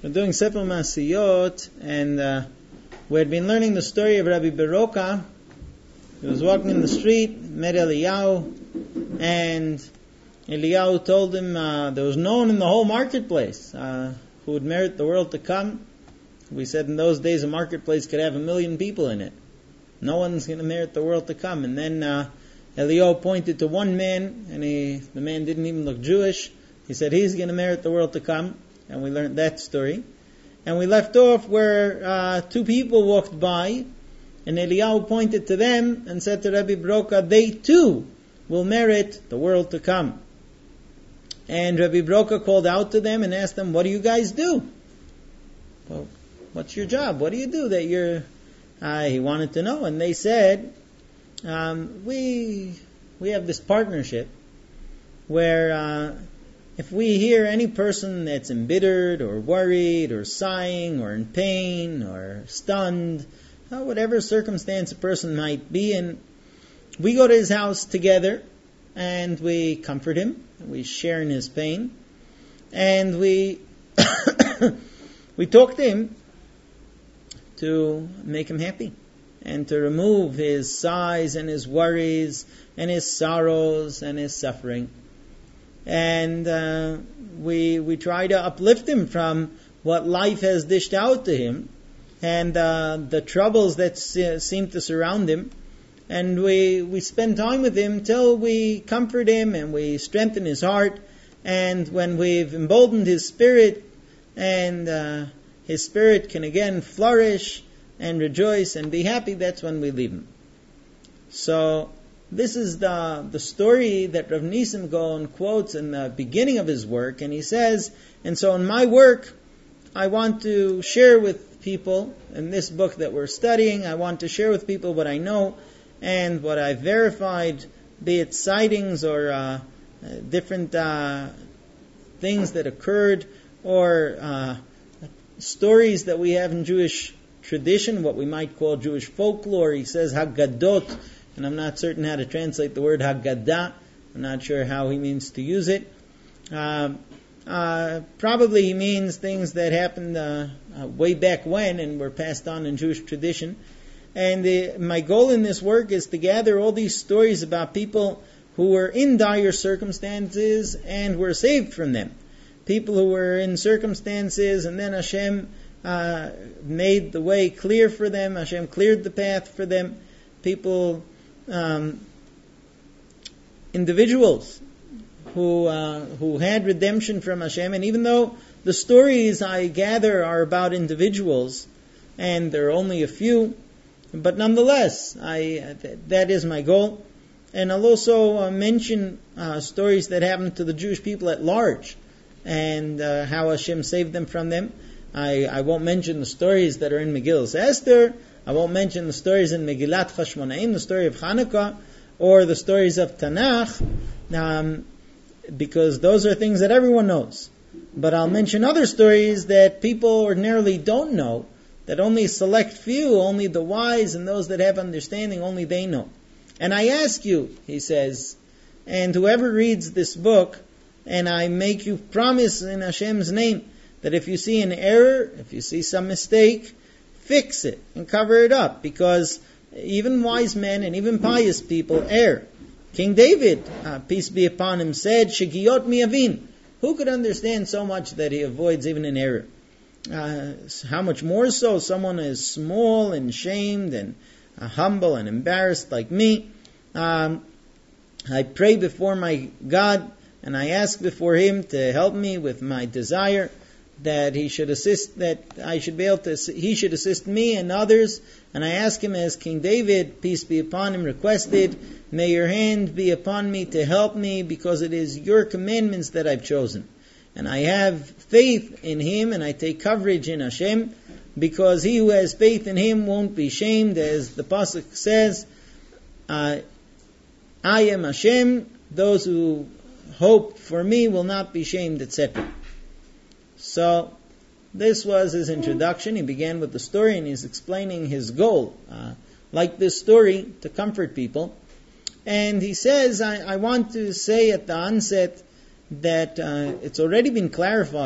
We're doing Sefer Masiyot, and we had been learning the story of Rabbi Beroka. He was walking in the street, met Eliyahu, and Eliyahu told him there was no one in the whole marketplace who would merit the world to come. We said in those days a marketplace could have 1 million people in it. No one's going to merit the world to come. And then Eliyahu pointed to one man, and the man didn't even look Jewish. He said he's going to merit the world to come. And we learned that story. And we left off where two people walked by, and Eliyahu pointed to them and said to Rabbi Beroka, they too will merit the world to come. And Rabbi Beroka called out to them and asked them, what do you guys do? Well, what's your job? What do you do that you're... he wanted to know. And they said, we have this partnership where... if we hear any person that's embittered or worried or sighing or in pain or stunned, whatever circumstance a person might be in, we go to his house together and we comfort him, we share in his pain, and we we talk to him to make him happy and to remove his sighs and his worries and his sorrows and his suffering. And we try to uplift him from what life has dished out to him and the troubles that seem to surround him. And we spend time with him till we comfort him and we strengthen his heart. And when we've emboldened his spirit, and his spirit can again flourish and rejoice and be happy, that's when we leave him. So this is the story that Rav Nisim Gaon quotes in the beginning of his work, and he says, and so in my work, I want to share with people, in this book that we're studying, I want to share with people what I know and what I've verified, be it sightings or different things that occurred, or stories that we have in Jewish tradition, what we might call Jewish folklore. He says Haggadot, and I'm not certain how to translate the word Haggadah. I'm not sure how he means to use it. Probably he means things that happened way back when and were passed on in Jewish tradition. And my goal in this work is to gather all these stories about people who were in dire circumstances and were saved from them. People who were in circumstances and then Hashem made the way clear for them. Hashem cleared the path for them. People... individuals who had redemption from Hashem, and even though the stories I gather are about individuals, and there are only a few, but nonetheless, that is my goal. And I'll also mention stories that happened to the Jewish people at large, and how Hashem saved them from them. I won't mention the stories that are in Megillah Esther. I won't mention the stories in Megillat Chashmonaim, the story of Hanukkah, or the stories of Tanakh, because those are things that everyone knows. But I'll mention other stories that people ordinarily don't know, that only a select few, only the wise and those that have understanding, only they know. And I ask you, he says, and whoever reads this book, and I make you promise in Hashem's name, that if you see an error, if you see some mistake, fix it and cover it up, because even wise men and even pious people err. King David, peace be upon him, said, Shegiyot miyavin. Who could understand so much that he avoids even an error? How much more so someone is small and shamed and humble and embarrassed like me. I pray before my God and I ask before Him to help me with my desire that He should assist, that I should be able to, He should assist me and others. And I ask Him, as King David, peace be upon him, requested, may your hand be upon me to help me, because it is your commandments that I've chosen. And I have faith in Him, and I take coverage in Hashem, because he who has faith in Him won't be shamed, as the Pasuk says, I am Hashem, those who hope for me will not be shamed, etc. So, this was his introduction. He began with the story and he's explaining his goal, like this story, to comfort people. And he says, I want to say at the onset that it's already been clarified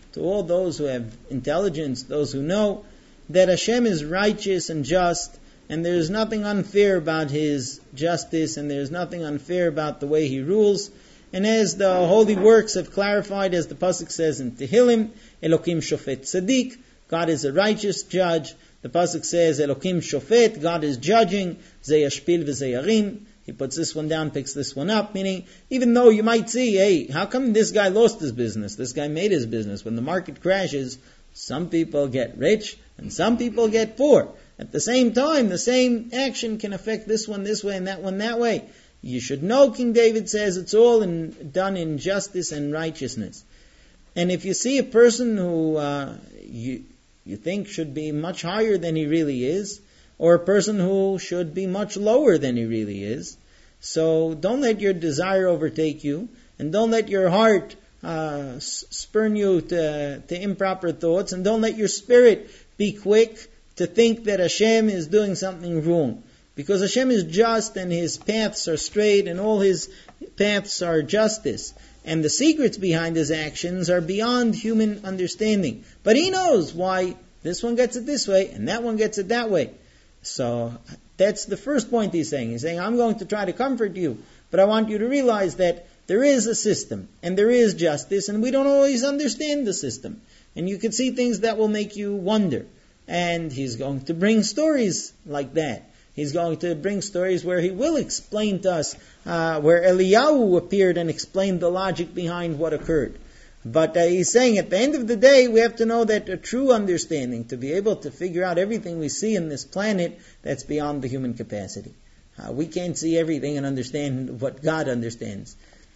to all those who have intelligence, those who know, that Hashem is righteous and just, and there is nothing unfair about His justice, and there is nothing unfair about the way He rules. And as the holy works have clarified, as the pasuk says in Tehillim, Elokim Shofet Tzaddik, God is a righteous judge. The pasuk says Elokim Shofet, God is judging, Ze Yashpil v'Ze Yarim. He puts this one down, picks this one up, meaning even though you might see, hey, how come this guy lost his business? This guy made his business. When the market crashes, some people get rich and some people get poor. At the same time, the same action can affect this one this way and that one that way. You should know, King David says, it's all done in justice and righteousness. And if you see a person who you think should be much higher than he really is, or a person who should be much lower than he really is, so don't let your desire overtake you, and don't let your heart spurn you to improper thoughts, and don't let your spirit be quick to think that Hashem is doing something wrong. Because Hashem is just, and His paths are straight, and all His paths are justice. And the secrets behind His actions are beyond human understanding. But He knows why this one gets it this way, and that one gets it that way. So that's the first point He's saying. He's saying, I'm going to try to comfort you, but I want you to realize that there is a system, and there is justice, and we don't always understand the system. And you can see things that will make you wonder. And He's going to bring stories like that. He's going to bring stories where He will explain to us, where Eliyahu appeared and explained the logic behind what occurred. But He's saying at the end of the day, we have to know that a true understanding, to be able to figure out everything we see in this planet, that's beyond the human capacity. We can't see everything and understand what God understands.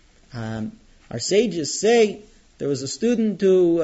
Our sages say there was a student who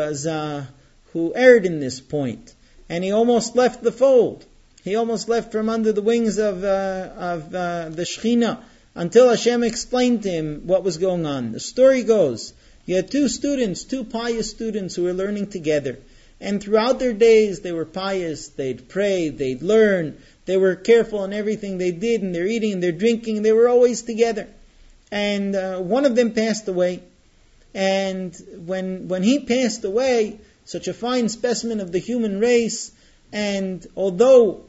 erred in this point, and he almost left the fold. He almost left from under the wings of the Shekhinah until Hashem explained to him what was going on. The story goes, you had two pious students who were learning together. And throughout their days, they were pious, they'd pray, they'd learn, they were careful in everything they did, and their eating and their drinking, they were always together. And one of them passed away. And when he passed away, such a fine specimen of the human race, and although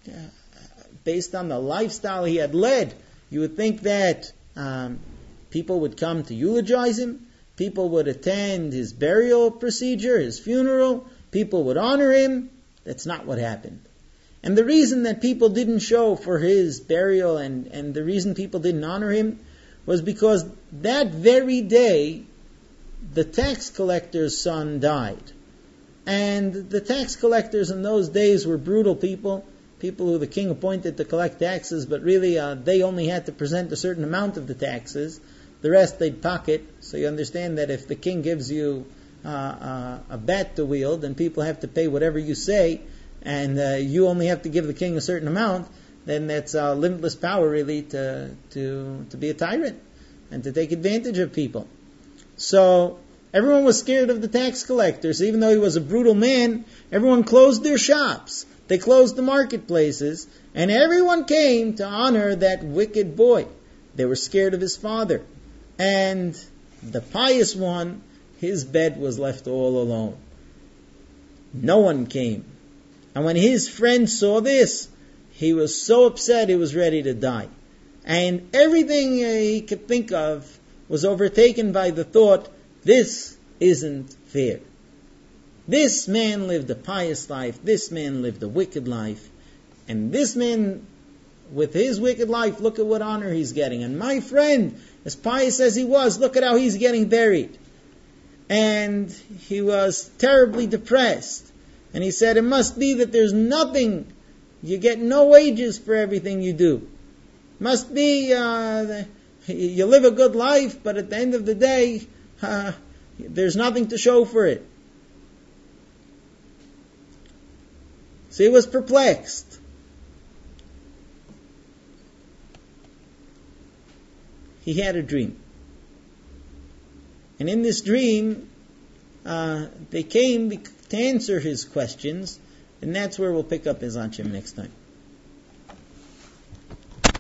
based on the lifestyle he had led, you would think that people would come to eulogize him, people would attend his burial procedure, his funeral, people would honor him. That's not what happened. And the reason that people didn't show for his burial and the reason people didn't honor him was because that very day the tax collector's son died. And the tax collectors in those days were brutal people who the king appointed to collect taxes, but really they only had to present a certain amount of the taxes. The rest they'd pocket. So you understand that if the king gives you a bat to wield, then people have to pay whatever you say, and you only have to give the king a certain amount, then that's limitless power really to be a tyrant and to take advantage of people. So everyone was scared of the tax collectors. Even though he was a brutal man, everyone closed their shops. They closed the marketplaces, and everyone came to honor that wicked boy. They were scared of his father. And the pious one, his bed was left all alone. No one came. And when his friend saw this, he was so upset he was ready to die. And everything he could think of was overtaken by the thought, this isn't fair. This man lived a pious life, this man lived a wicked life, and this man, with his wicked life, look at what honor he's getting. And my friend, as pious as he was, look at how he's getting buried. And he was terribly depressed. And he said, it must be that there's nothing, you get no wages for everything you do. Must be, you live a good life, but at the end of the day, there's nothing to show for it. So he was perplexed. He had a dream. And in this dream, they came to answer his questions, and that's where we'll pick up Ezrat Hashem next time.